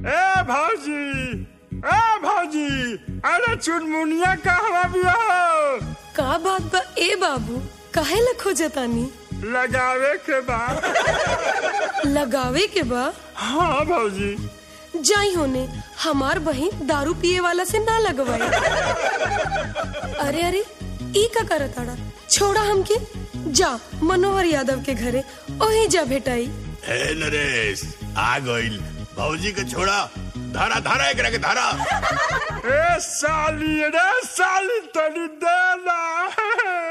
ए भौजी अरे चुनमुनिया कहवा बिया हो? का बात बा ए बाबू, काहे ला खोजतानी? लगावे के बा। लगावे के बा? हाँ भौजी। जाई होने, हमार बहिन दारू पिए वाला से ना लगवाई। अरे अरे ई का करताड़ा, छोड़ा हमके। जा मनोहर यादव के घरे, ओही जा भेटाई। ए नरेश आ गइल, भौजी के छोड़ा, धारा धारा एकरा के धारा। ए साली तनी दे ना।